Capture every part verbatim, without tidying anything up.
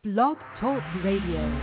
Blog Talk Radio.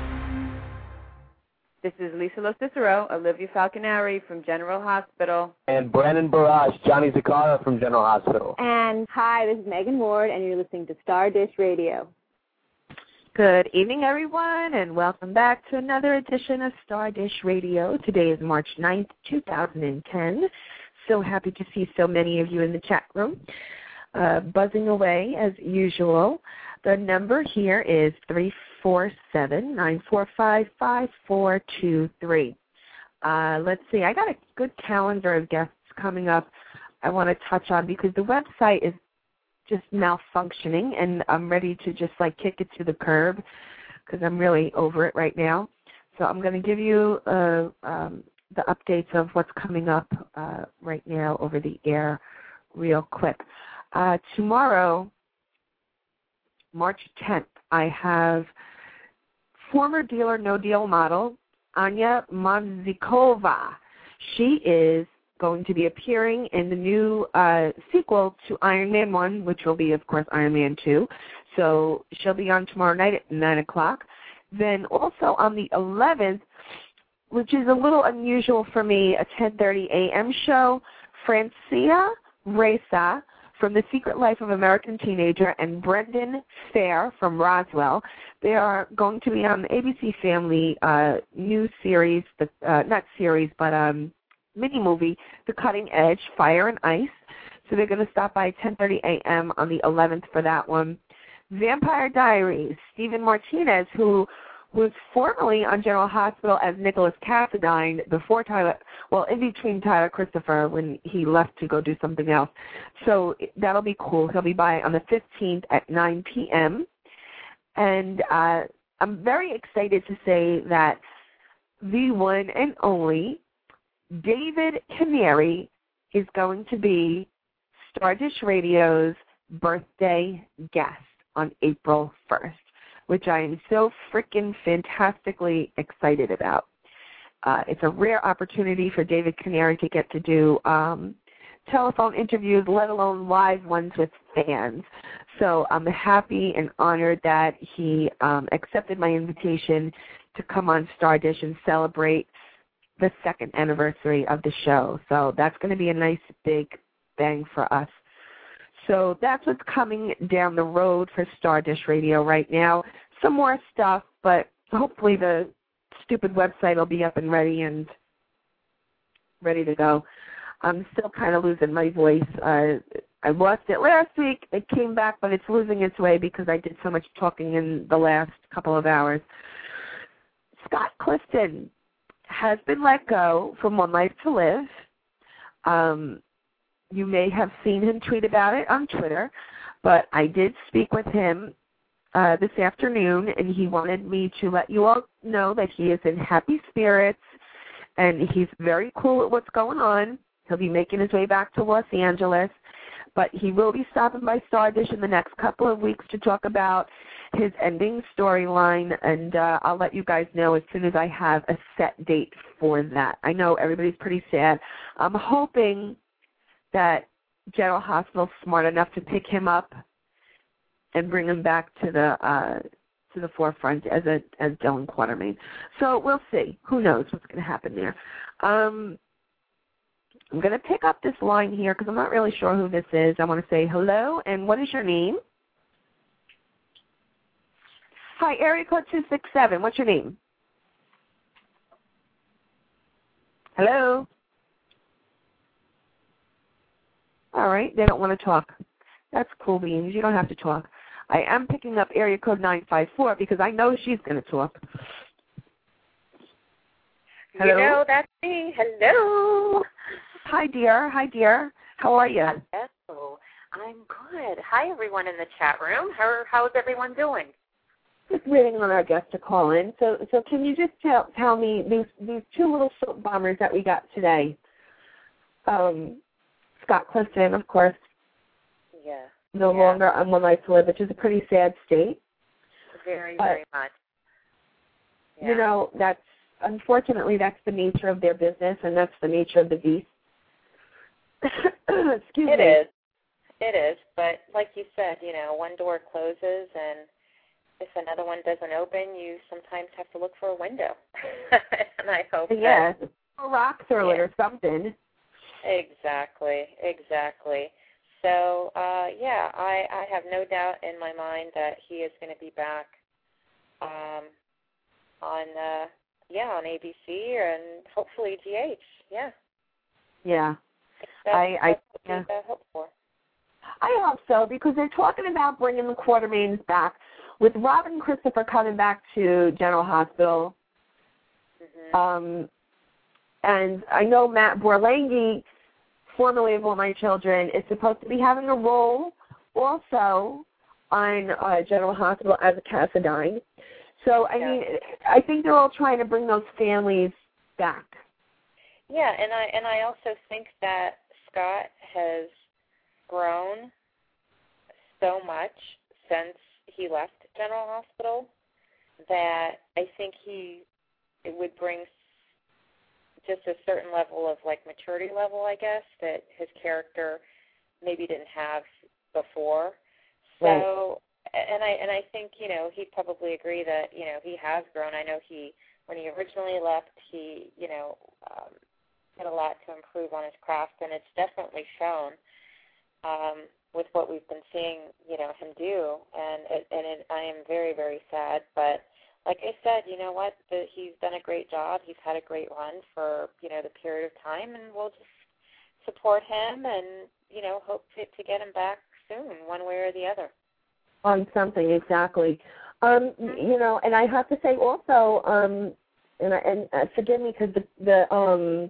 This is Lisa Locicero, Olivia Falconari from General Hospital. And Brandon Barrage, Johnny Zakara from General Hospital. And hi, this is Megan Ward, and you're listening to Star Dish Radio. Good evening, everyone, and welcome back to another edition of Star Dish Radio. Today is March ninth, two thousand ten. So happy to see so many of you in the chat room, uh, buzzing away as usual. The number here is three four seven, nine four five, five four two three. Uh, let's see, I got a good calendar of guests coming up I want to touch on because the website is just malfunctioning, and I'm ready to just like kick it to the curb because I'm really over it right now. So I'm going to give you uh, um, the updates of what's coming up uh, right now over the air real quick. Uh, tomorrow, March tenth, I have former Deal or No Deal model Anya Monzikova. She is going to be appearing in the new uh, sequel to Iron Man one, which will be, of course, Iron Man two. So she'll be on tomorrow night at nine o'clock. Then also on the eleventh, which is a little unusual for me, a ten thirty a.m. show, Francia Reza from The Secret Life of American Teenager and Brendan Fair from Roswell. They are going to be on the A B C Family uh, new series, the, uh, not series, but um, mini-movie, The Cutting Edge, Fire and Ice. So they're going to stop by ten thirty a.m. on the eleventh for that one. Vampire Diaries, Stephen Martinez, who was formerly on General Hospital as Nicholas Cassadine before Tyler, well, in between Tyler Christopher when he left to go do something else. So that'll be cool. He'll be by on the fifteenth at nine p.m. And uh, I'm very excited to say that the one and only David Canary is going to be Star Dish Radio's birthday guest on April first. Which I am so freaking fantastically excited about. Uh, it's a rare opportunity for David Canary to get to do um, telephone interviews, let alone live ones with fans. So I'm happy and honored that he um, accepted my invitation to come on Star Dish and celebrate the second anniversary of the show. So that's going to be a nice big bang for us. So that's what's coming down the road for Star Dish Radio right now. Some more stuff, but hopefully the stupid website will be up and ready and ready to go. I'm still kind of losing my voice. Uh, I lost it last week. It came back, but it's losing its way because I did so much talking in the last couple of hours. Scott Clifton has been let go from One Life to Live. Um, You may have seen him tweet about it on Twitter, but I did speak with him uh, this afternoon, and he wanted me to let you all know that he is in happy spirits, and he's very cool at what's going on. He'll be making his way back to Los Angeles, but he will be stopping by Star Dish in the next couple of weeks to talk about his ending storyline, and uh, I'll let you guys know as soon as I have a set date for that. I know everybody's pretty sad. I'm hoping that General Hospital's smart enough to pick him up and bring him back to the uh, to the forefront as a as Dylan Quatermain. So we'll see. Who knows what's going to happen there? Um, I'm going to pick up this line here because I'm not really sure who this is. I want to say hello, and what is your name? Hi, area code two six seven. What's your name? Hello? All right, they don't want to talk. That's cool beans. You don't have to talk. I am picking up area code nine five four because I know she's going to talk. Hello? You know, that's me. Hello. Hi, dear. Hi, dear. How are you? Hello. I'm good. Hi, everyone in the chat room. How How's everyone doing? Just waiting on our guest to call in. So, so can you just tell tell me these these two little soap bombers that we got today? Um. Scott Clifton, of course, yeah. no yeah. longer on One Life to Live, which is a pretty sad state. Very, but, very much. Yeah. You know, that's, unfortunately, that's the nature of their business, and that's the nature of the beast. Excuse it me. It is. It is. But like you said, you know, one door closes and if another one doesn't open, you sometimes have to look for a window. And I hope yes. that... a rock through yeah. it or something. Exactly, exactly. So, uh, yeah, I, I have no doubt in my mind that he is going to be back um, on, uh, yeah, on A B C and hopefully G H, yeah. Yeah. That's, I, I, that's what yeah. we hope for. I hope so, because they're talking about bringing the Quartermaines back. With Robin Christopher coming back to General Hospital, Mm-hmm. um, and I know Matt Borlangi, formerly of All My Children, is supposed to be having a role also on uh, General Hospital as a Cassadine. So, I yeah. mean, I think they're all trying to bring those families back. Yeah, and I and I also think that Scott has grown so much since he left General Hospital that I think he it would bring just a certain level of like maturity level, I guess, that his character maybe didn't have before. So, right. and I and I think you know he'd probably agree that you know he has grown. I know he when he originally left, he you know um, had a lot to improve on his craft, and it's definitely shown. Um, with what we've been seeing, you know, him do, and it, and it, I am very, very sad. But like I said, you know what? The, he's done a great job. He's had a great run for you know the period of time, and we'll just support him and you know hope to, to get him back soon, one way or the other. On something, exactly. Um, you know, and I have to say also, um, and I, and uh, forgive me because the the um.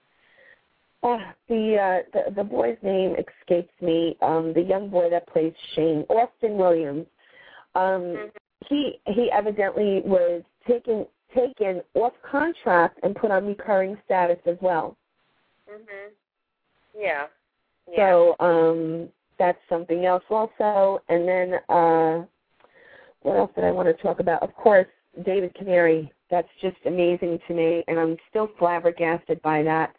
Oh, the, uh, the the boy's name escapes me. Um, the young boy that plays Shane, Austin Williams. Um, Mm-hmm. He he evidently was taken taken off contract and put on recurring status as well. Mhm. Yeah. Yeah. So um, that's something else also. And then uh, what else did I want to talk about? Of course, David Canary. That's just amazing to me, and I'm still flabbergasted by that.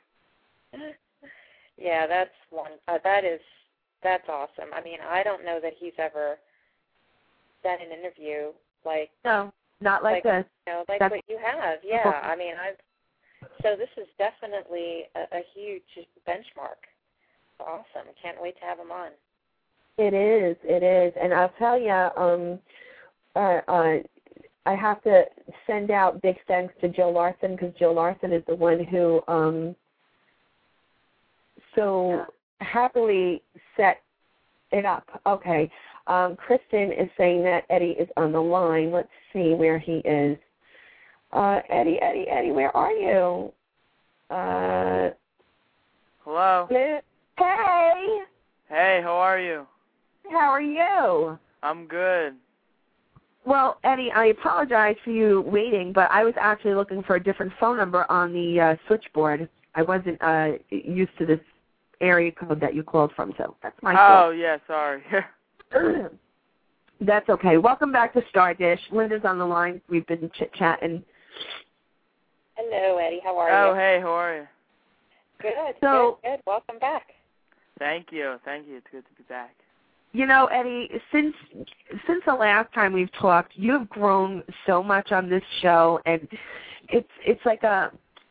Yeah, that's one. Uh, that is that's awesome. I mean, I don't know that he's ever done an interview like no, not like, like this. You know, like that's, what you have. Yeah, I mean, I've. So this is definitely a, a huge benchmark. Awesome! Can't wait to have him on. It is. It is, and I'll tell you. Um, uh, uh, I have to send out big thanks to Joe Larson because Joe Larson is the one who. Um, So happily set it up. Okay. Um, Kristen is saying that Eddie is on the line. Let's see where he is. Uh, Eddie, Eddie, Eddie, where are you? Uh, Hello. Hey. Hey, how are you? How are you? I'm good. Well, Eddie, I apologize for you waiting, but I was actually looking for a different phone number on the uh, switchboard. I wasn't uh, used to this area code that you called from, so that's my fault. Oh, yeah, sorry. That's okay. Welcome back to Star Dish. Linda's on the line. We've been chit-chatting. Hello, Eddie. How are oh, you? Oh, hey, how are you? Good, so, good, good. Welcome back. Thank you. Thank you. It's good to be back. You know, Eddie, since since the last time we've talked, you have grown so much on this show, and it's it's like a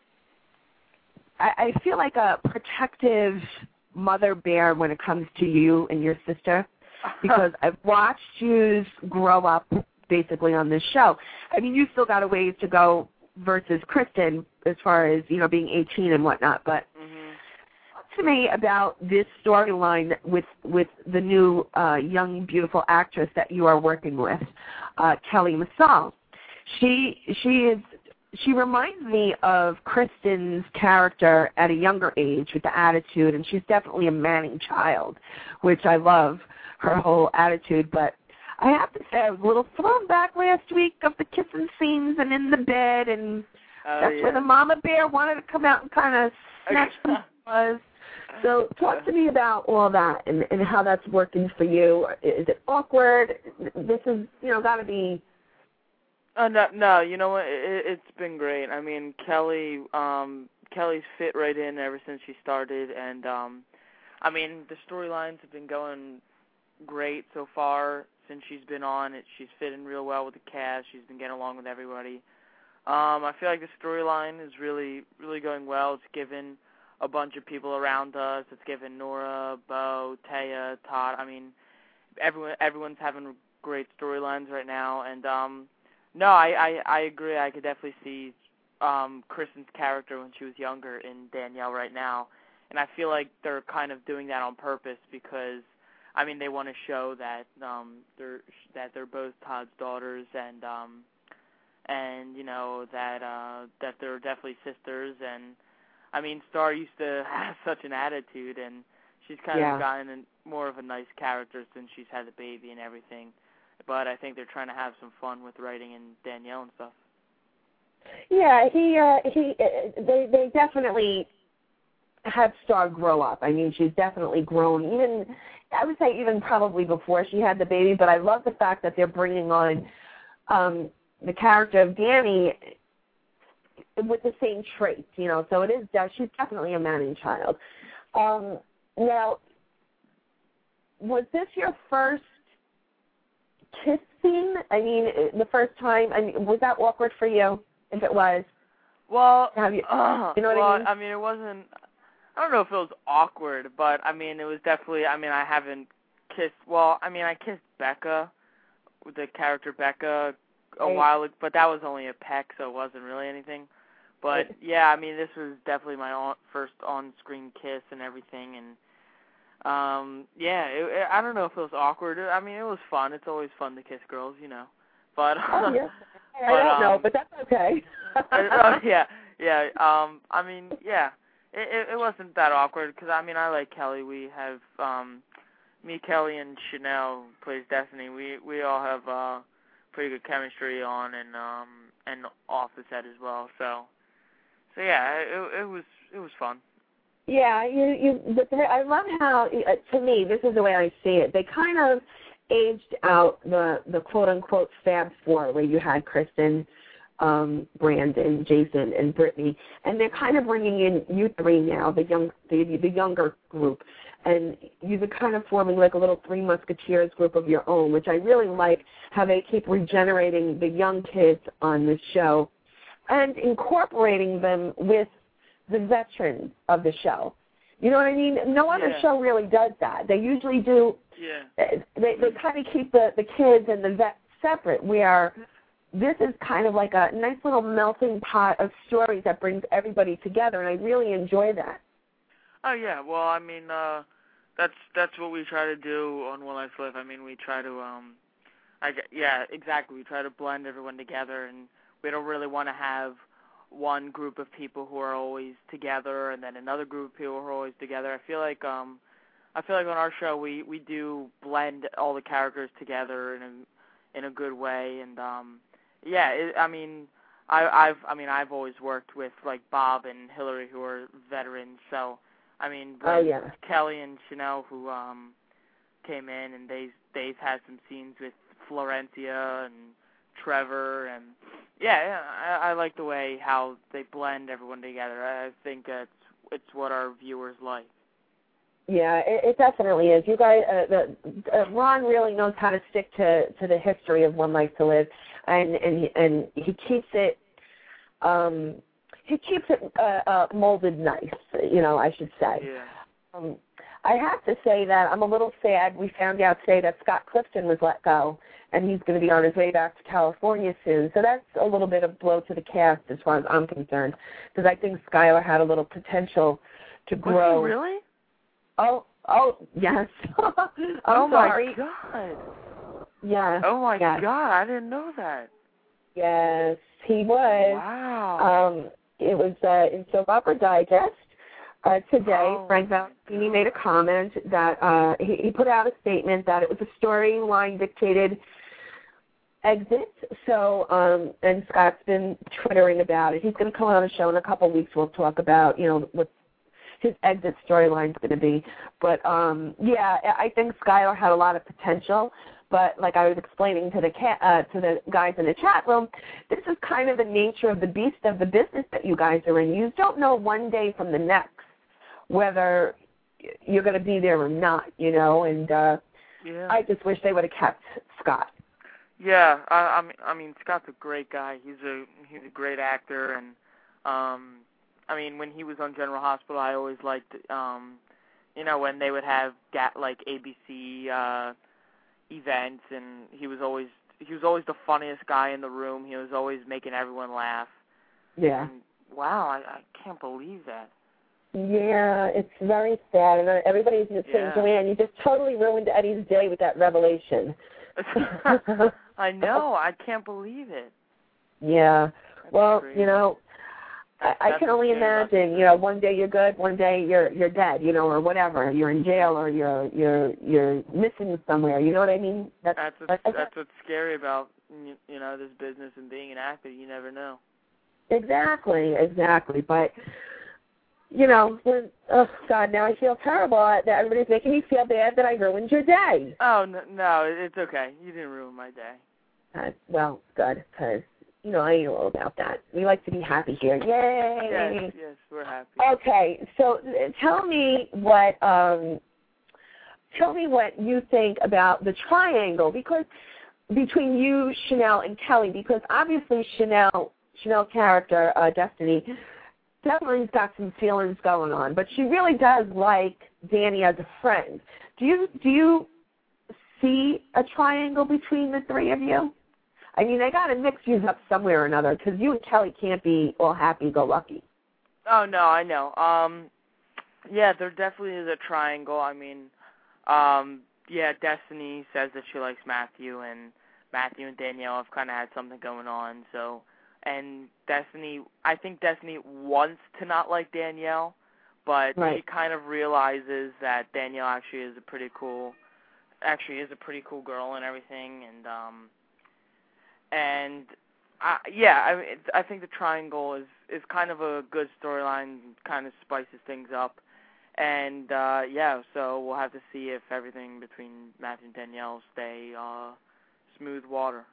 I feel like a protective mother bear when it comes to you and your sister, because I've watched you grow up basically on this show. I mean, you still got a ways to go versus Kristen as far as, you know, being eighteen and whatnot, but mm-hmm. talk to me about this storyline with, with the new uh, young, beautiful actress that you are working with, uh, Kelly Massal. She, she is... She reminds me of Kristen's character at a younger age with the attitude, and she's definitely a Manning child, which I love, her whole attitude. But I have to say, I was a little thrown back last week of the kissing scenes and in the bed, and oh, that's yeah. where the mama bear wanted to come out and kind of snatch some was. So talk to me about all that and, and how that's working for you. Is it awkward? This is, you know, got to be... Oh, no, no, you know what, it, it's been great. I mean, Kelly, um, Kelly's fit right in ever since she started, and, um, I mean, the storylines have been going great so far. since she's been on. It, she's fitting real well with the cast. She's been getting along with everybody. Um, I feel like the storyline is really, really going well. It's given a bunch of people around us. It's given Nora, Bo, Taya, Todd. I mean, everyone, everyone's having great storylines right now. And um, no, I, I, I agree. I could definitely see um, Kristen's character when she was younger in Danielle right now. And I feel like they're kind of doing that on purpose because, I mean, they want to show that um, they're that they're both Todd's daughters, and um, and you know that uh, that they're definitely sisters. And I mean, Star used to have such an attitude, and she's kind yeah. of gotten a, more of a nice character since she's had the baby and everything. But I think they're trying to have some fun with writing in Danielle and stuff. Yeah, he uh, he uh, they they definitely have Star grow up. I mean, she's definitely grown. Even I would say even probably before she had the baby. But I love the fact that they're bringing on um, the character of Danny with the same traits. You know, so it is. She's definitely a Manning child. Um, now, was this your first kiss scene? I mean, the first time. I mean, was that awkward for you? If it was, well, have you, uh, you know what well, I mean? I mean, it wasn't. I don't know if it was awkward, but I mean, it was definitely. I mean, I haven't kissed. Well, I mean, I kissed Becca, the character Becca, a right. while ago, but that was only a peck, so it wasn't really anything. But right. yeah, I mean, this was definitely my on, first on-screen kiss and everything, and um, yeah, it, it, I don't know if it was awkward. I mean, it was fun. It's always fun to kiss girls, you know. But oh, yeah. I but, don't know, um, but that's okay. oh yeah, yeah. Um, I mean, yeah. It, it, it wasn't that awkward because I mean I like Kelly. We have um, me, Kelly, and Chanel plays Destiny. We we all have uh, pretty good chemistry on and um, and off the set as well. So so yeah, it it was it was fun. Yeah, you you. But I love how uh, to me this is the way I see it. They kind of aged out the the quote unquote Fab Four where you had Kristen, Um, Brandon, Jason, and Brittany, and they're kind of bringing in you three now, the young, the, the younger group, and you're kind of forming like a little Three Musketeers group of your own, which I really like how they keep regenerating the young kids on the show and incorporating them with the veterans of the show. You know what I mean? No other yeah. show really does that. They usually do. Yeah. They they kind of keep the the kids and the vets separate. Where this is kind of like a nice little melting pot of stories that brings everybody together, and I really enjoy that. Oh yeah, well I mean uh, that's that's what we try to do on One Life Live. I mean we try to um, I yeah exactly we try to blend everyone together, and we don't really want to have one group of people who are always together and then another group of people who are always together. I feel like um, I feel like on our show we, we do blend all the characters together in a in a good way, and um. Yeah, it, I mean, I, I've, I mean, I've always worked with like Bob and Hillary, who are veterans. So, I mean, oh, yeah. Kelly and Chanel, who um, came in, and they they've had some scenes with Florencia and Trevor, and yeah, I, I like the way how they blend everyone together. I think it's it's what our viewers like. Yeah, it, it definitely is. You guys, uh, the, uh, Ron really knows how to stick to, to the history of One Life to Live, and and and he keeps it, um, he keeps it uh, uh, molded nice. You know, I should say. Yeah. Um, I have to say that I'm a little sad. We found out today that Scott Clifton was let go, and he's going to be on his way back to California soon. So that's a little bit of blow to the cast as far as I'm concerned, because I think Skylar had a little potential to grow. Was he really? Oh, oh, yes. I'm oh sorry. my God. Yeah. Oh my yes. God, I didn't know that. Yes, he was. Wow. Um, it was uh, in Soap Opera Digest uh, today. Oh. Frank Valentini made a comment that uh, he, he put out a statement that it was a storyline dictated exit. So, um, and Scott's been twittering about it. He's going to come on a show in a couple of weeks. We'll talk about, you know, what his exit storyline's going to be. But, um, yeah, I think Skylar had a lot of potential. But like I was explaining to the ca- uh, to the guys in the chat room, this is kind of the nature of the beast of the business that you guys are in. You don't know one day from the next whether you're going to be there or not, you know. And uh, Yeah. I just wish they would have kept Scott. Yeah, I, I mean, I mean, Scott's a great guy. He's a he's a great actor, and um, I mean, when he was on General Hospital, I always liked, um, you know, when they would have ga- like A B C uh, events, and he was always he was always the funniest guy in the room. He was always making everyone laugh. Yeah. And, wow, I, I can't believe that. Yeah, it's very sad, and everybody's just saying, Yeah. Joanne, you just totally ruined Eddie's day with that revelation. I know. I can't believe it. Yeah. That's well, crazy. you know, I, I can only imagine. You know, one day you're good, one day you're you're dead. You know, or whatever. You're in jail, or you're you're you're missing somewhere. You know what I mean? That's what's, that's, that's what's scary about you, you know this business and being an actor. You never know. Exactly, exactly. But you know, when, oh God, now I feel terrible that everybody's making me feel bad that I ruined your day. Oh no, no, it's okay. You didn't ruin my day. Uh, well, good, because, you know, I know all about that. We like to be happy here. Yay! Yes, yes, we're happy. Okay, so uh, tell me what um, tell me what you think about the triangle, because between you, Chanel, and Kelly, because obviously Chanel, Chanel's character, uh, Destiny, definitely's got some feelings going on, but she really does like Danny as a friend. Do you do you see a triangle between the three of you? I mean, they got to mix you up somewhere or another, because you and Kelly can't be all happy-go-lucky. Oh no, I know. Um, yeah, there definitely is a triangle. I mean, um, yeah, Destiny says that she likes Matthew, and Matthew and Danielle have kind of had something going on. So, and Destiny, I think Destiny wants to not like Danielle, but right. she kind of realizes that Danielle actually is a pretty cool, actually is a pretty cool girl and everything, and um. And, uh, yeah, I mean, I think the triangle is, is kind of a good storyline, kind of spices things up. And, uh, yeah, so we'll have to see if everything between Matthew and Danielle stay uh, smooth water.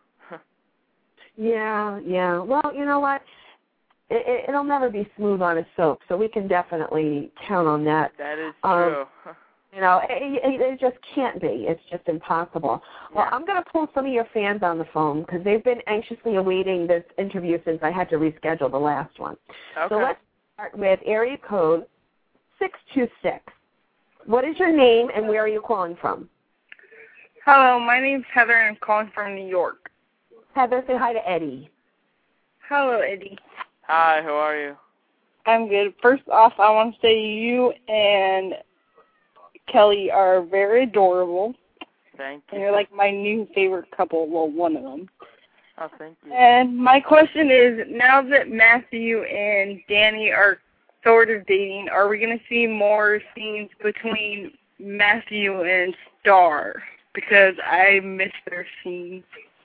yeah, yeah. Well, you know what? It, it'll never be smooth on a soap, so we can definitely count on that. That is um, true. You know, it, it, it just can't be. It's just impossible. Well, Yeah. I'm going to pull some of your fans on the phone because they've been anxiously awaiting this interview since I had to reschedule the last one. Okay. So let's start with area code six two six. What is your name and where are you calling from? Hello, my name's Heather and I'm calling from New York. Heather, say hi to Eddie. Hello, Eddie. Hi, how are you? I'm good. First off, I want to say you and Kelly are very adorable. Thank you. And you're like my new favorite couple. Well, one of them. Oh, thank you. And my question is, now that Matthew and Danny are sort of dating, are we going to see more scenes between Matthew and Star? Because I miss their scenes.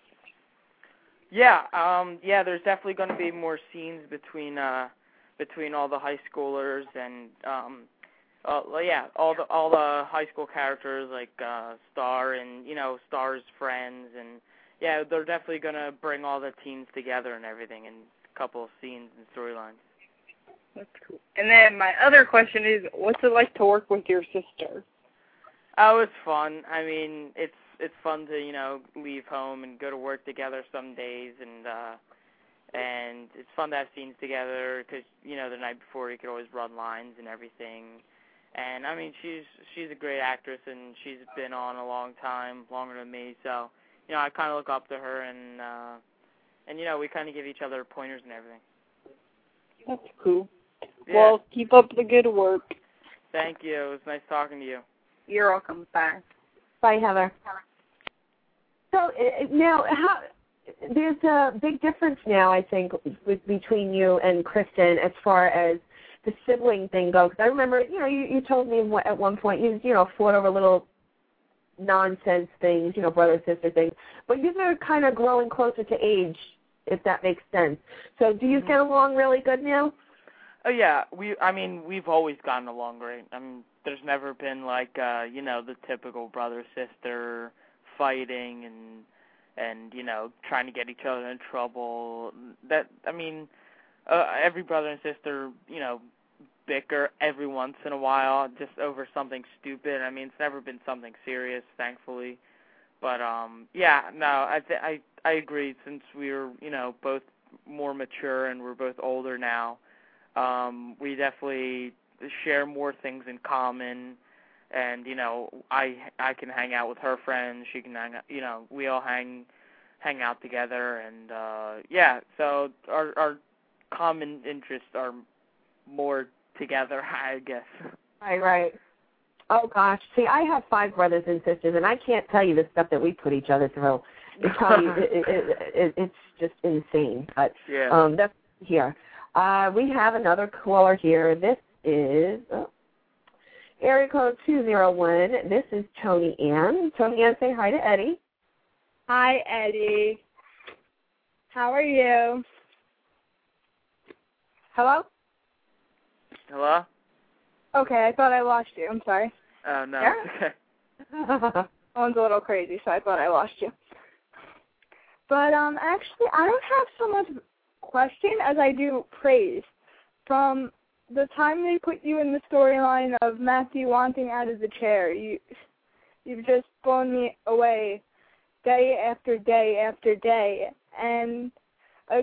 Yeah, um, yeah. There's definitely going to be more scenes between uh, between all the high schoolers and um, uh, yeah, all the all the high school characters like uh, Star and you know Star's friends and yeah, they're definitely going to bring all the teams together and everything in a couple of scenes and storylines. That's cool. And then my other question is, what's it like to work with your sister? Oh, it's fun. I mean, it's it's fun to you know leave home and go to work together some days, and uh, and it's fun to have scenes together because you know the night before you could always run lines and everything. And I mean, she's she's a great actress, and she's been on a long time, longer than me. So you know, I kind of look up to her, and uh, and you know, we kind of give each other pointers and everything. That's cool. Yeah. Well, keep up the good work. Thank you. It was nice talking to you. You're welcome. Bye. Bye, Heather. So uh, now, how there's a big difference now, I think, with, between you and Kristen as far as the sibling thing goes. I remember, you know, you, you told me at one point you, you know, fought over little nonsense things, you know, brother-sister things. But you are kind of growing closer to age, if that makes sense. So do you mm-hmm. get along really good now? Oh, yeah. We, I mean, we've always gotten along great. I mean, there's never been, like, uh, you know, the typical brother-sister fighting and, and, you know, trying to get each other in trouble. That, I mean, uh, every brother and sister, you know, bicker every once in a while, just over something stupid. I mean, it's never been something serious, thankfully. But um, yeah, no, I th- I I agree. Since we're you know both more mature and we're both older now, um, we definitely share more things in common. And you know, I I can hang out with her friends. She can hang out. You know, we all hang hang out together. And uh, yeah, so our our common interests are more together, I guess. Right, right. Oh, gosh. See, I have five brothers and sisters, and I can't tell you the stuff that we put each other through. It's, probably, it, it, it, it's just insane. But yeah. um, that's here. Uh, we have another caller here. This is oh, area code two zero one. This is Tony Ann. Tony Ann, say hi to Eddie. Hi, Eddie. How are you? Hello? Hello? Okay, I thought I lost you. I'm sorry. Oh, no. Yeah? Okay. Phone's a little crazy, so I thought I lost you. But um, actually, I don't have so much question as I do praise. From the time they put you in the storyline of Matthew wanting out of the chair, you, you've just blown me away day after day after day. And uh,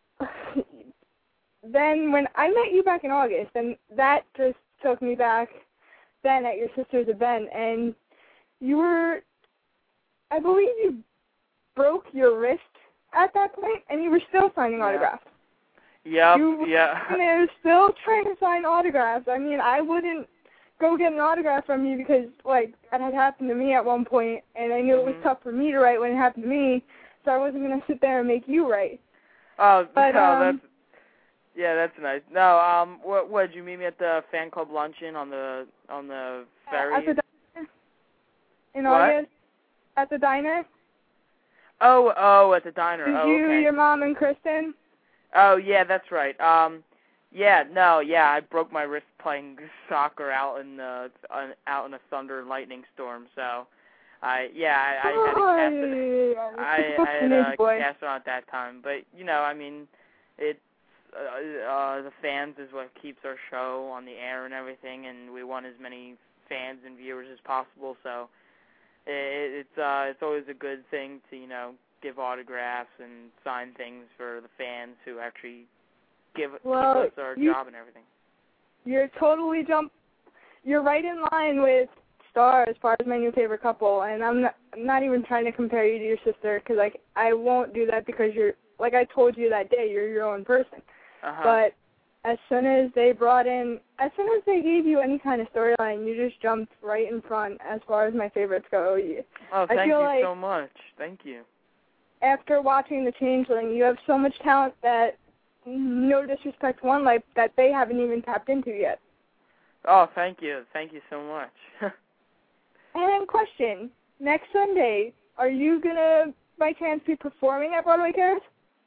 then when I met you back in August, and that just took me back then at your sister's event, and you were, I believe you broke your wrist at that point, and you were still signing yeah. autographs. Yep, you yeah. And they were still trying to sign autographs. I mean, I wouldn't go get an autograph from you because, like, it had happened to me at one point, and I knew mm-hmm. it was tough for me to write when it happened to me, so I wasn't going to sit there and make you write. Oh, but, no, um, that's... Yeah, that's nice. No, um, what, what, did you meet me at the fan club luncheon on the, on the ferry? At the diner? In what? August? At the diner? Oh, oh, at the diner. Did oh, you, okay. your mom, and Kristen? Oh, yeah, that's right. Um, yeah, no, yeah, I broke my wrist playing soccer out in the, uh, out in a thunder and lightning storm, so, I, yeah, I, I had a cast it, I, I had a cast on at that time, but, you know, I mean, it, Uh, uh, the fans is what keeps our show on the air and everything, and we want as many fans and viewers as possible. So it, it's uh, it's always a good thing to you know give autographs and sign things for the fans who actually give, well, give us our you, job and everything. You're totally jump. You're right in line with Star as far as my new favorite couple, and I'm not, I'm not even trying to compare you to your sister because like I won't do that because you're like I told you that day you're your own person. Uh-huh. But as soon as they brought in, as soon as they gave you any kind of storyline, you just jumped right in front as far as my favorites go. You, oh, thank I feel you like so much. Thank you. After watching The Changeling, you have so much talent that, no disrespect to One Life, that they haven't even tapped into yet. Oh, thank you. Thank you so much. And question, next Sunday, are you going to, by chance, be performing at Broadway Cares?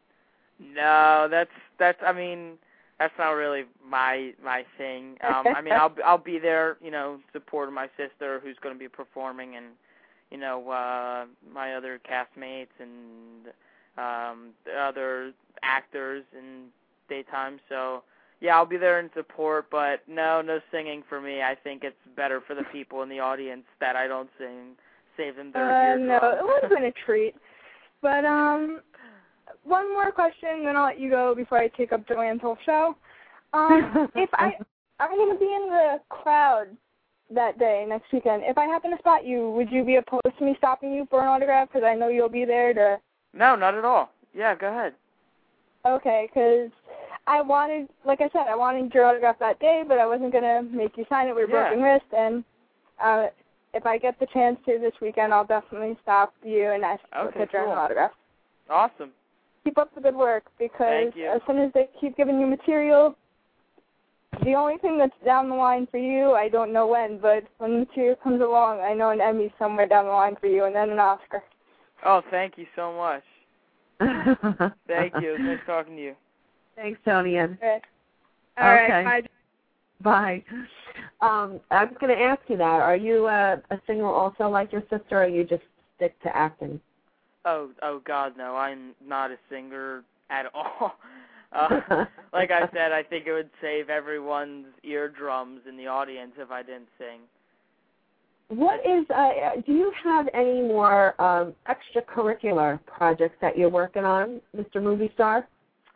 No, that's that's. I mean, that's not really my my thing. Um, I mean, I'll I'll be there, you know, supporting my sister who's going to be performing, and you know, uh, my other castmates and um, the other actors in daytime. So yeah, I'll be there in support. But no, no singing for me. I think it's better for the people in the audience that I don't sing. Save them their uh, eardrums. No, it would have been a treat. But um. One more question, then I'll let you go before I take up Joanne's whole show. Um, if I, I'm going to be in the crowd that day, next weekend. If I happen to spot you, would you be opposed to me stopping you for an autograph? Because I know you'll be there to... No, not at all. Yeah, go ahead. Okay, because I wanted, like I said, I wanted your autograph that day, but I wasn't going to make you sign it with a yeah. broken wrist. And uh, if I get the chance to this weekend, I'll definitely stop you and ask for okay, a picture cool. and an autograph. Awesome. Keep up the good work, because Thank you. as soon as they keep giving you material, the only thing that's down the line for you, I don't know when, but when material comes along, I know an Emmy somewhere down the line for you, and then an Oscar. Oh, thank you so much. Thank you. It was nice talking to you. Thanks, Tony. Okay. All okay. right, bye. Bye. Um, I was going to ask you that. Are you uh, a singer also like your sister, or you just stick to acting? Oh, oh God, no! I'm not a singer at all. uh, like I said, I think it would save everyone's eardrums in the audience if I didn't sing. What is, uh, do you have any more um, extracurricular projects that you're working on, Mister Movie Star?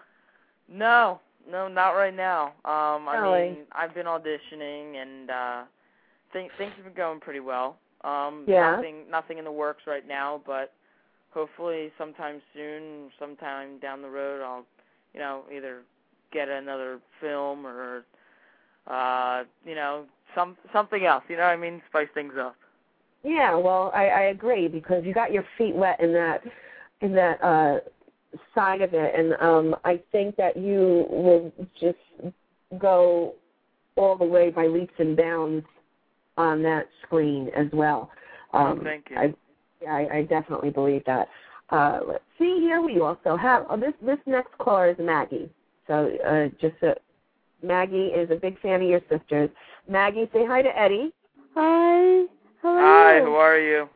No, no, not right now. Um, I Really? mean, I've been auditioning, and uh, th- things have been going pretty well. Um, Yeah. Nothing, nothing in the works right now, but hopefully sometime soon, sometime down the road, I'll, you know, either get another film or, uh, you know, some something else. You know what I mean? Spice things up. Yeah, well, I, I agree because you got your feet wet in that in that uh, side of it, and um, I think that you will just go all the way by leaps and bounds on that screen as well. Um, oh, thank you. I, I, I definitely believe that. Uh, let's see here. We also have oh, this. This next caller is Maggie. So uh, just uh, Maggie is a big fan of your sisters. Maggie, say hi to Eddie. Hi. How are Hi, you? who are you?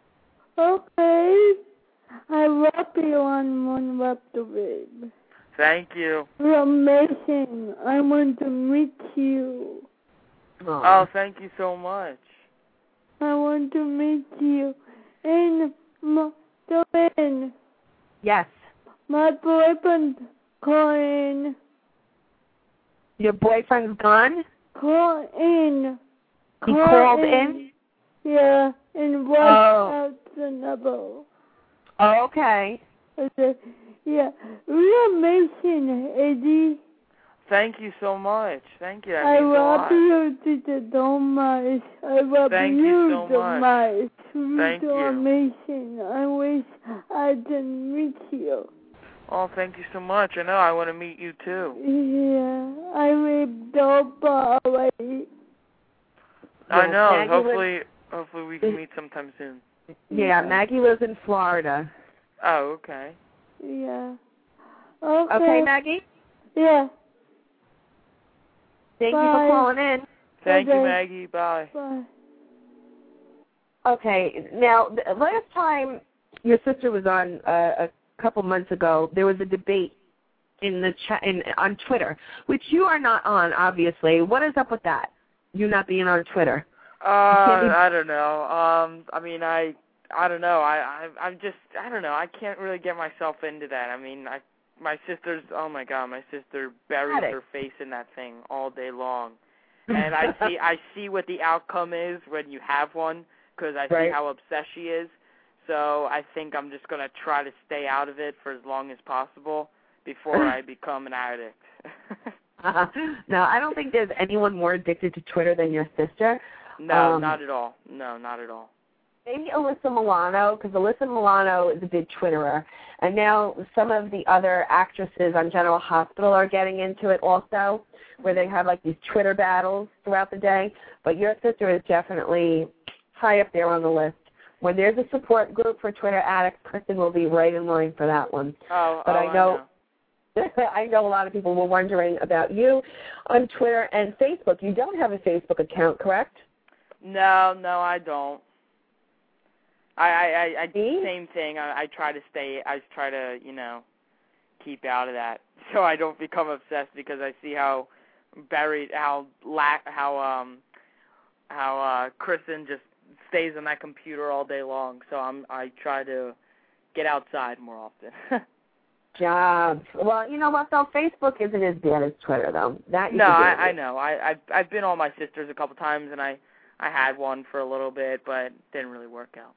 Okay. I love you on One Web the Web. Thank you. You're amazing. I want to meet you. Oh, Oh, thank you so much. I want to meet you. And my, Joanne, yes. my boyfriend calling. Your boyfriend's gone? Call in. He Call called in. in? Yeah, and watch Oh. out the number. Oh, okay. I said, yeah, you're amazing, Eddie. Thank you so much. Thank you. That I means a love lot. you to the so much. I love Thank you, you so so much. much. You're Thank so you. amazing. I wish I could meet you. Oh, thank you so much. I know. I want to meet you too. Yeah, I live so far away. I Yeah, know. Maggie Hopefully, hopefully we can meet sometime soon. Yeah, Maggie lives in Florida. Oh, okay. Yeah. Okay. Okay, Maggie? Yeah. Thank Bye. you for calling in. Thank Okay. you, Maggie. Bye. Bye. Okay, now, the last time your sister was on uh, a couple months ago, there was a debate in the chat in, on Twitter, which you are not on, obviously. What is up with that? You not being on Twitter? Uh, I don't know. Um, I mean, I, I don't know. I, I, I'm just, I don't know. I can't really get myself into that. I mean, I, my sister's, oh my God, my sister buries Got it. her face in that thing all day long, and I see, I see what the outcome is when you have one, because I Right. see how obsessed she is. So I think I'm just gonna try to stay out of it for as long as possible before I become an addict. Uh, no, I don't think there's anyone more addicted to Twitter than your sister. No, Um, not at all. No, not at all. Maybe Alyssa Milano, because Alyssa Milano is a big Twitterer. And now some of the other actresses on General Hospital are getting into it also, where they have like these Twitter battles throughout the day. But your sister is definitely high up there on the list. When there's a support group for Twitter addicts, Kristen will be right in line for that one. Oh, But oh, I know, I know. I know a lot of people were wondering about you on Twitter and Facebook. You don't have a Facebook account, correct? No, no, I don't. I, I, I, I See? same thing. I, I try to stay. I try to, you know, keep out of that, so I don't become obsessed because I see how buried, how lack, how um, how uh, Kristen just stays on that computer all day long. So I'm, I try to get outside more often. Jobs. Well, you know what, though? Facebook isn't as bad as Twitter, though. That you No, can I, deal I with. know. I, I've, I've been on my sister's a couple times, and I, I had one for a little bit, but it didn't really work out.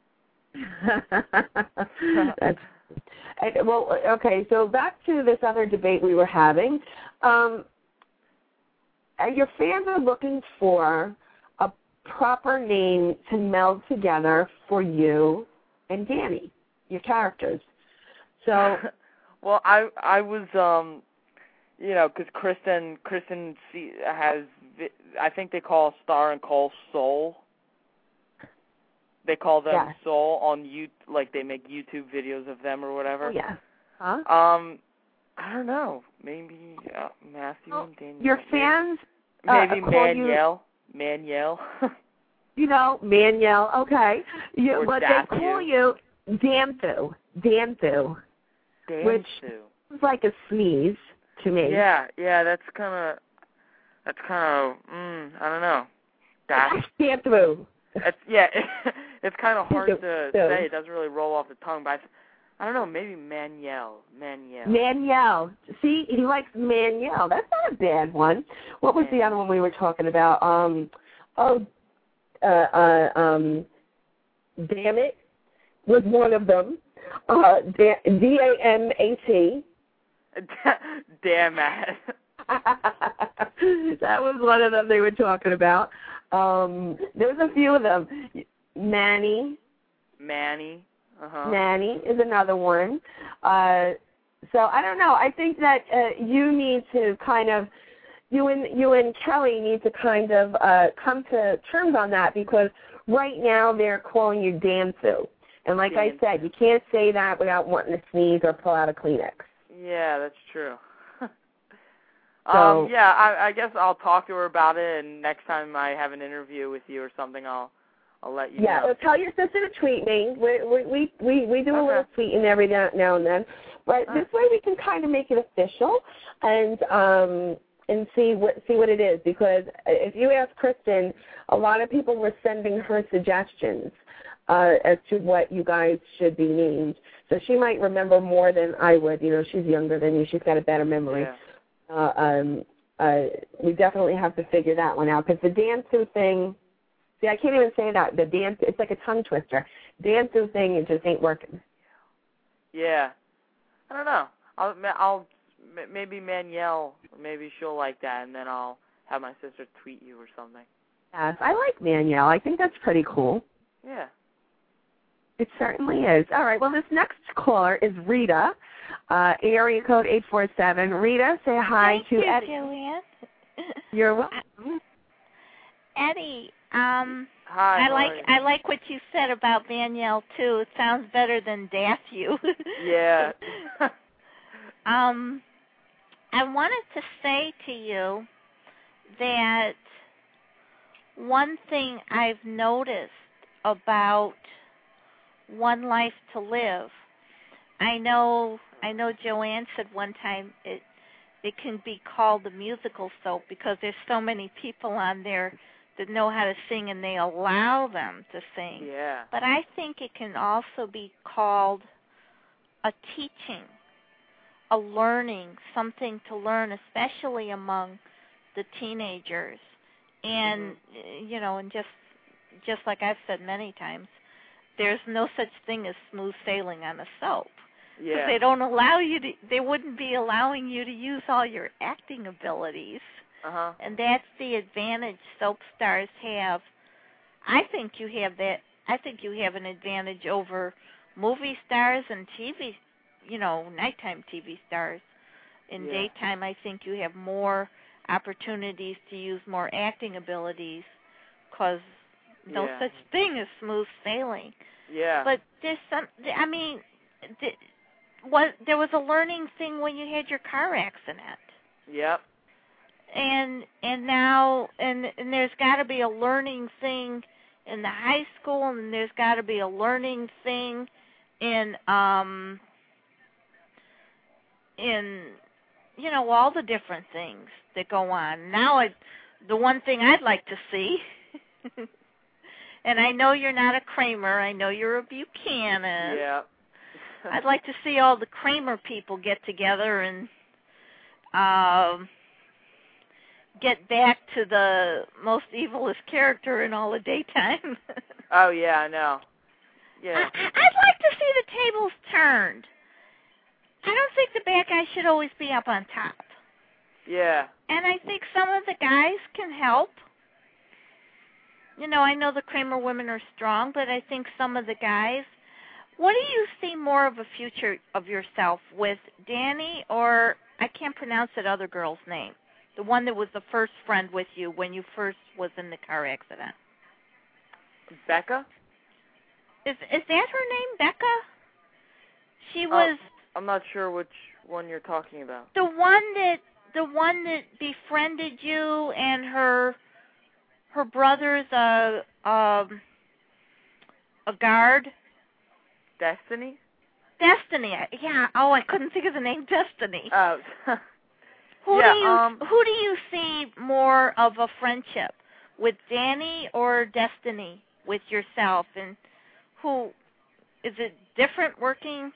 That's, and, well, okay, so back to this other debate we were having. Um, your fans are looking for a proper name to meld together for you and Danny, your characters. So... Well, I I was um, you know, because Kristen Kristen see, has I think they call Star and Cole Soul. They call them Yes. Soul on you like they make YouTube videos of them or whatever. Oh, yeah. Huh? Um, I don't know. Maybe uh, Matthew Well, and Danielle. your fans Maybe uh, call you, Maniel. Maniel. you know, Maniel. Okay, you, Or but Dafu. they call you Danthu. Danthu. Which Dansu. is like a sneeze. to me. Yeah, yeah, that's kind of, that's kind of, mm, I don't know. That, I can't through. It's, yeah, it, it's kind of hard to So, say. It doesn't really roll off the tongue, but I, I don't know, maybe Maniel. Maniel. Maniel. See, he likes Maniel. That's not a bad one. What was the other one we were talking about? Um, oh, uh, uh, um, damn it was one of them. Uh, D A M A T. Damn it. That was one of them they were talking about. Um, there was a few of them. Manny. Manny. Uh-huh. Manny is another one. Uh, so I don't know. I think that uh, you need to kind of, you and you and Kelly need to kind of uh, come to terms on that, because right now they're calling you Dansu. And like I said, you can't say that without wanting to sneeze or pull out a Kleenex. Yeah, that's true. So, um, yeah, I, I guess I'll talk to her about it, and next time I have an interview with you or something, I'll I'll let you yeah, know. Yeah, so tell your sister to tweet me. We we we, we do okay. a little tweeting every now and then, but All this right. way we can kind of make it official and um and see what see what it is. Because if you ask Kristen, a lot of people were sending her suggestions uh, as to what you guys should be named. So she might remember more than I would. You know, she's younger than you. She's got a better memory. Yeah. Uh, um, uh, we definitely have to figure that one out, because the Dansu thing, see, I can't even say that. The dance, it's like a tongue twister. Dansu thing, it just ain't working. Yeah. I don't know. I'll, I'll maybe Maniel, maybe she'll like that, and then I'll have my sister tweet you or something. Yes, I like Maniel. I think that's pretty cool. Yeah. It certainly is. All right, well, this next caller is Rita, uh, area code eight four seven. Rita, say hi Thank to you, Eddie. Julian. You're welcome. Eddie, um, Hi, I like Lauren. I like what you said about Danielle too. It sounds better than Dathew. Yeah. um, I wanted to say to you that one thing I've noticed about One Life to Live, I know I know Joanne said one time it it can be called the musical soap because there's so many people on there that know how to sing and they allow them to sing. Yeah. But I think it can also be called a teaching, a learning, something to learn, especially among the teenagers. And, mm-hmm. you know, and just just like I've said many times, there's no such thing as smooth sailing on a soap. Yeah. They don't allow you to, they wouldn't be allowing you to use all your acting abilities. Uh-huh. And that's the advantage soap stars have. I think you have that, I think you have an advantage over movie stars and T V, you know, nighttime T V stars. In Yeah. daytime, I think you have more opportunities to use more acting abilities because no Yeah. such thing as smooth sailing. Yeah. But there's some, I mean, the, what, there was a learning thing when you had your car accident. Yep. And and now, and, and there's got to be a learning thing in the high school, and there's got to be a learning thing in, um, in, you know, all the different things that go on. Now, I, the one thing I'd like to see, and I know you're not a Kramer, I know you're a Buchanan. Yeah. I'd like to see all the Kramer people get together and um, get back to the most evilest character in all of daytime. Oh, yeah, I know. Yeah. I, I'd like to see the tables turned. I don't think the bad guys should always be up on top. Yeah. And I think some of the guys can help. You know, I know the Kramer women are strong, but I think some of the guys. What do you see more of a future of yourself with, Danny, or I can't pronounce that other girl's name, the one that was the first friend with you when you first was in the car accident? Becca? Is is that her name, Becca? She Oh, was I'm not sure which one you're talking about. the one that the one that befriended you, and her her brother's a um a guard. Destiny? Destiny. Yeah. Oh, I couldn't think of the name. Destiny. Oh. Who yeah, do you um, who do you see more of a friendship with, Danny or Destiny with yourself, and who is it different working?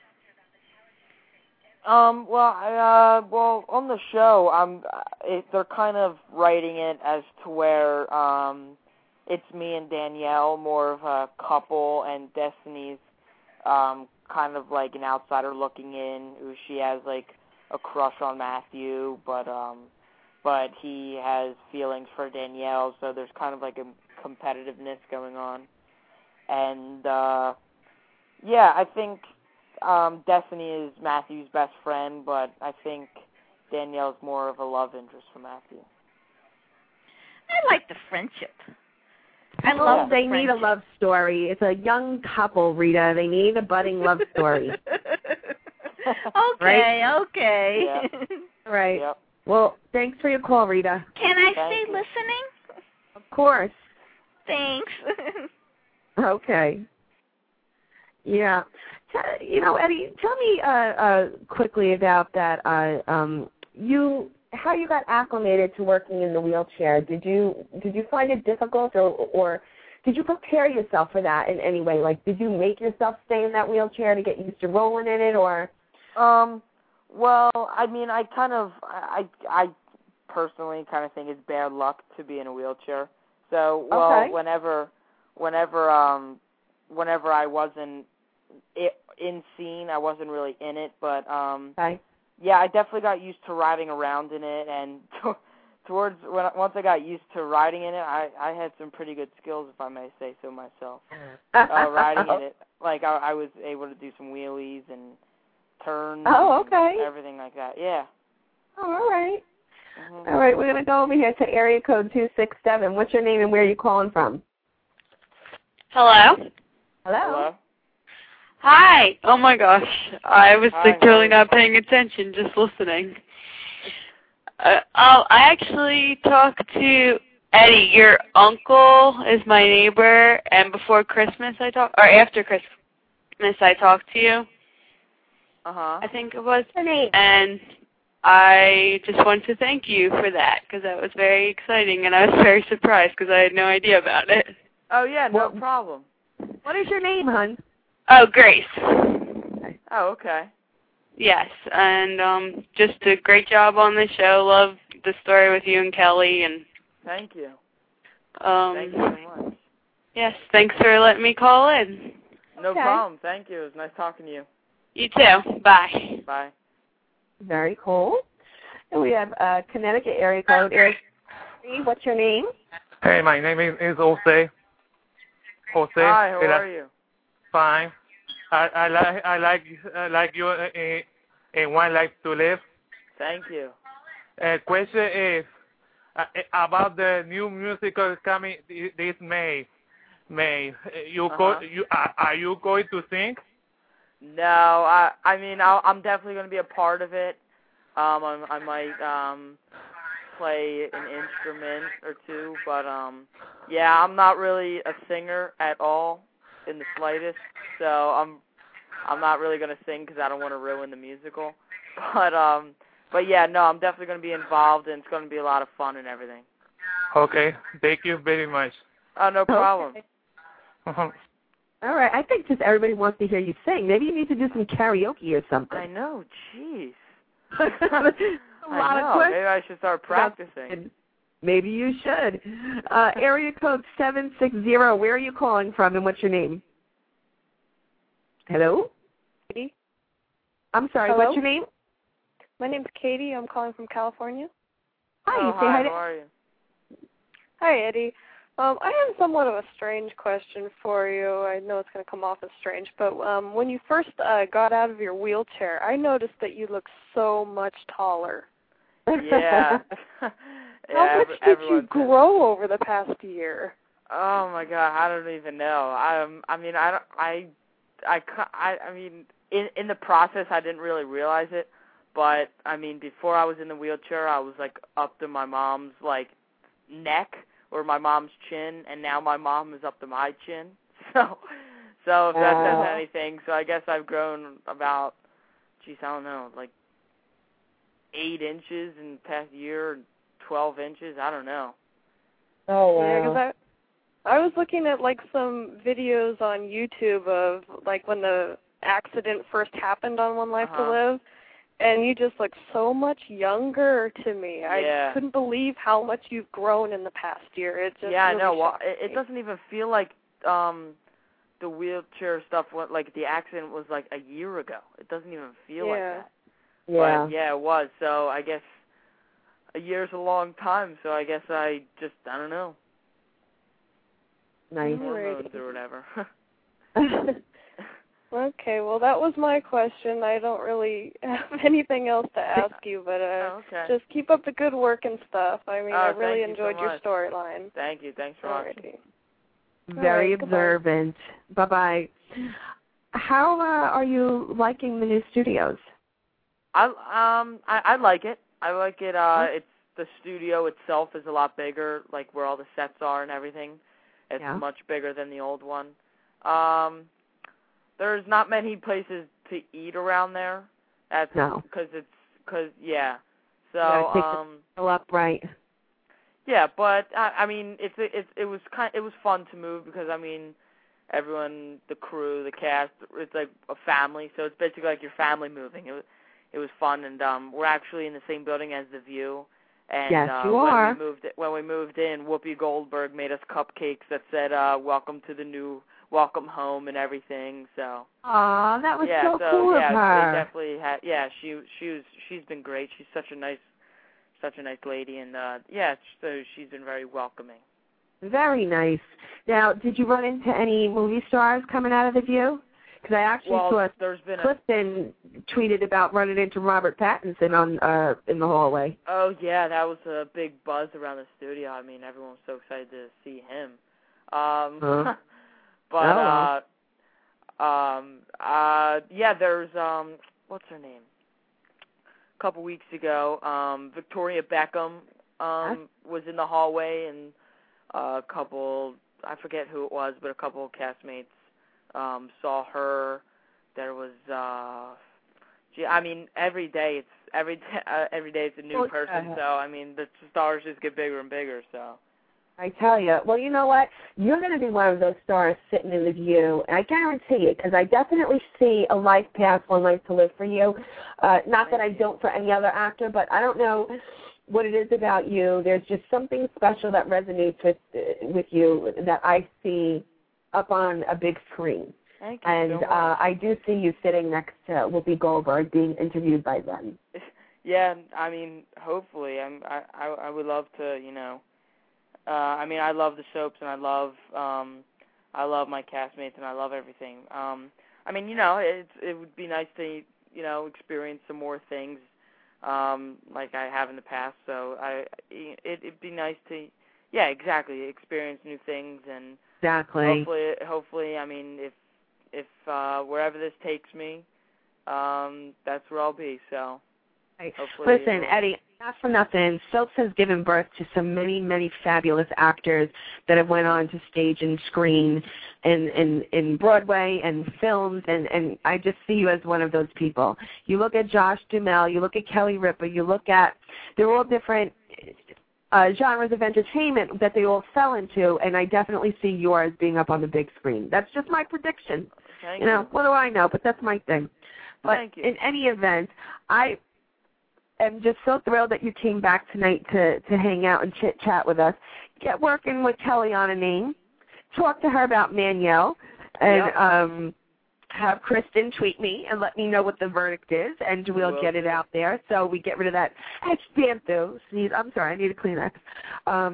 Um, well, I, uh, well, on the show, um, it, they're kind of writing it as to where, um, it's me and Danielle, more of a couple, and Destiny's, um, kind of like an outsider looking in, who she has, like, a crush on Matthew, but, um, but he has feelings for Danielle, so there's kind of like a competitiveness going on. And, uh, yeah, I think, Um, Destiny is Matthew's best friend, but I think Danielle's more of a love interest for Matthew. I like the friendship. I well, love the they friendship. need a love story. It's a young couple, Rita. They need a budding love story. okay, right? okay. Yep. Right. Yep. Well, thanks for your call, Rita. Can I Thank stay you. listening? Of course. Thanks. Okay. Yeah. T- You know, Eddie, tell me uh, uh, quickly about that. Uh, um, you, how you got acclimated to working in the wheelchair. Did you did you find it difficult, or or did you prepare yourself for that in any way? Like, did you make yourself stay in that wheelchair to get used to rolling in it, or? Um, well, I mean, I kind of, I, I personally kind of think it's bad luck to be in a wheelchair. So, well, Okay. whenever, whenever, um, whenever I wasn't it, in scene, I wasn't really in it, but, um, Okay. yeah, I definitely got used to riding around in it, and t- towards, when once I got used to riding in it, I, I had some pretty good skills, if I may say so myself, uh, riding in it. Like, I, I was able to do some wheelies and turns Oh, okay. and everything like that, yeah. Oh, all right. Mm-hmm. All right, we're going to go over here to area code two six seven. What's your name and where are you calling from? Hello? Hello? Hello? Hi. Oh my gosh. I was Hi, like how are totally you? not paying attention, just listening. Uh, oh, I actually talked to Eddie. Your uncle is my neighbor, and before Christmas I talked, or after Christmas I talked to you. Uh-huh. I think it was. What's your name? And I just wanted to thank you for that, because that was very exciting, and I was very surprised because I had no idea about it. Oh, yeah, no What- problem. What is your name, hon? Oh, Grace. Oh, okay. Yes, and um, just a great job on the show. Love the story with you and Kelly, and Thank you. um, Thank you so much. yes, thanks for letting me call in. No Okay. problem. Thank you. It was nice talking to you. You too. Bye. Bye. Very cool. And we have uh, Connecticut area code. Area three. What's your name? Hey, my name is, is Jose. Jose. Hi, how Era- are you? Fine. I, I like I like I like you in, in One Life to Live. Thank you. Uh, question is uh, about the new musical coming this May. May you Uh-huh. go? You are, are you going to sing? No, I I mean I'll, I'm definitely going to be a part of it. Um, I, I might um play an instrument or two, but um, yeah, I'm not really a singer at all in the slightest. So I'm I'm not really going to sing because I don't want to ruin the musical. But um, but yeah, no, I'm definitely going to be involved, and it's going to be a lot of fun and everything. Okay. Thank you very much. Oh, no problem. Okay. All right. I think just everybody wants to hear you sing. Maybe you need to do some karaoke or something. I know. Jeez. a lot I know. of questions. Maybe I should start practicing. Maybe you should. Uh, area code seven six zero. Where are you calling from, and what's your name? Hello? Katie? I'm sorry. Hello? What's your name? My name's Katie. I'm calling from California. Hi. Oh, you say hi, hi to how are you? Hi, Eddie. Um, I have somewhat of a strange question for you. I know it's going to come off as strange, but um, when you first uh, got out of your wheelchair, I noticed that you look so much taller. Yeah. yeah How much every, did you everyone says- grow over the past year? Oh my God, I don't even know. Um, I mean, I don't, I, I, ca- I, I mean, in in the process, I didn't really realize it, but I mean, before I was in the wheelchair, I was like up to my mom's like neck or my mom's chin, and now my mom is up to my chin. So, so if that says Oh. anything, so I guess I've grown about, geez, I don't know, like eight inches in the past year, twelve inches. I don't know. Oh wow. Yeah, because I, I was looking at like some videos on YouTube of like when the accident first happened on One Life uh-huh. to Live, and you just look so much younger to me. Yeah. I couldn't believe how much you've grown in the past year. It just yeah, really I know. Well, shocked it, it me. doesn't even feel like um, the wheelchair stuff. Went, like the accident was like a year ago. It doesn't even feel yeah. like that. Yeah. But yeah, it was. So I guess a year's a long time. So I guess I just I don't know. Nice. Hormones or whatever. Okay, well, that was my question. I don't really have anything else to ask you, but uh, oh, okay. just keep up the good work and stuff. I mean, oh, I really thank enjoyed you so your storyline. Thank you. Thanks for watching. Very right, observant. Bye-bye. How uh, are you liking the new studios? I um I, I like it. I like it. Uh, it's the studio itself is a lot bigger, like where all the sets are and everything. It's yeah. much bigger than the old one. Um, there's not many places to eat around there. That's no. Because it's because yeah. So yeah, take um. the up right. Yeah, but I, I mean, it's it it was kind it was fun to move because I mean, everyone, the crew, the cast, it's like a family, so it's basically like your family moving. It was it was fun, and um, we're actually in the same building as The View. And yes, uh, you when are. we moved when we moved in, Whoopi Goldberg made us cupcakes that said uh, "Welcome to the new, welcome home" and everything. So. Aw, that was yeah, so, so cool yeah, of her. they definitely had. Yeah, she she was she's been great. She's such a nice. Such a nice lady, and uh, yeah, so she's been very welcoming. Very nice. Now, did you run into any movie stars coming out of The View? Because I actually well, saw there's been Clifton a... tweeted about running into Robert Pattinson on uh, in the hallway. Oh yeah, that was a big buzz around the studio. I mean, everyone was so excited to see him. Um, huh? but oh, uh, um, uh, yeah, there's um, what's her name? A couple weeks ago, um, Victoria Beckham um, was in the hallway, and a couple, I forget who it was, but a couple of castmates um, saw her. There was, uh, gee, I mean, every day it's every day, uh, every day it's a new oh, person. yeah. So I mean, the stars just get bigger and bigger. So. I tell you, well, you know what? You're going to be one of those stars sitting in The View, and I guarantee it, because I definitely see a life path, One Life to Live for you. Uh, not that I don't for any other actor, but I don't know what it is about you. There's just something special that resonates with uh, with you that I see up on a big screen. Thank you and so much. uh, I do see you sitting next to Whoopi Goldberg being interviewed by them. Yeah, I mean, hopefully. I'm, I, I, I would love to, you know. Uh, I mean, I love the soaps, and I love, um, I love my castmates, and I love everything. Um, I mean, you know, it it would be nice to, you know, experience some more things, um, like I have in the past. So I, it it'd be nice to, yeah, exactly, experience new things, and exactly. Hopefully, hopefully, I mean, if if uh, wherever this takes me, um, that's where I'll be. So. Hopefully, listen, Eddie, not for nothing, Soaps has given birth to so many, many fabulous actors that have went on to stage and screen and in, in Broadway and films, and, and I just see you as one of those people. You look at Josh Duhamel, you look at Kelly Ripa, you look at, they're all different uh, genres of entertainment that they all fell into, and I definitely see yours being up on the big screen. That's just my prediction. Thank you know, you. what do I know? But that's my thing. But Thank you. in any event, I... I'm just so thrilled that you came back tonight to, to hang out and chit-chat with us. Get working with Kelly on a name. Talk to her about Manuel. And yep. um, have Kristen tweet me and let me know what the verdict is, and we'll Will get it out there. So we get rid of that Dantho. I'm sorry, I need a Kleenex. Um,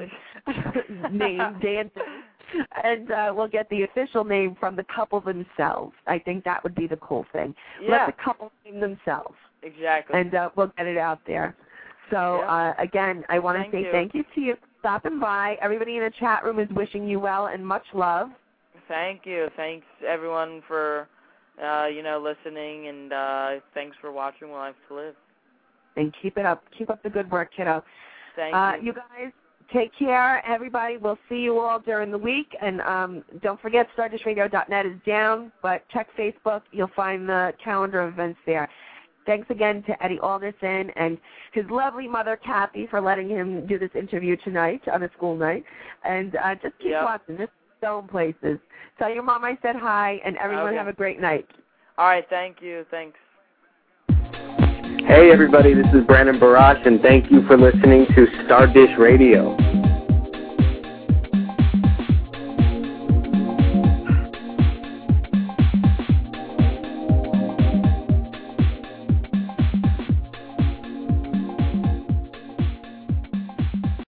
name, Dantho. And uh, we'll get the official name from the couple themselves. I think that would be the cool thing. Yeah. Let the couple name themselves. Exactly. And uh, we'll get it out there. So, yep. uh, again, I want to thank say you. thank you to you for stopping by. Everybody in the chat room is wishing you well and much love. Thank you. Thanks, everyone, for, uh, you know, listening, and uh, thanks for watching One Life to Live. And keep it up. Keep up the good work, kiddo. Thank uh, you. You guys, take care. Everybody, we'll see you all during the week. And um, don't forget, Stardust Radio dot net is down, but check Facebook. You'll find the calendar of events there. thanks again to Eddie Alderson and his lovely mother, Kathy, for letting him do this interview tonight on a school night. And uh, just keep yep. watching. This Stone Places. Tell your mom I said hi, and everyone okay. have a great night. All right, thank you. Thanks. Hey, everybody, this is Brandon Barash, and thank you for listening to Star Dish Radio.